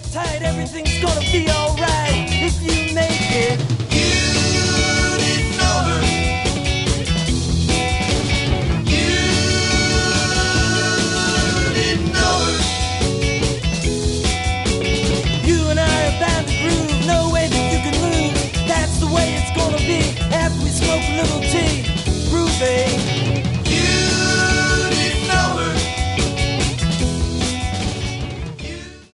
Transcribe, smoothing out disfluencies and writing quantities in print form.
tight, everything's gonna be alright if you make it. You didn't know her. You didn't know her. You and I are bound to groove, no way that you can lose. That's the way it's gonna be after we smoke a little tea. Groovy.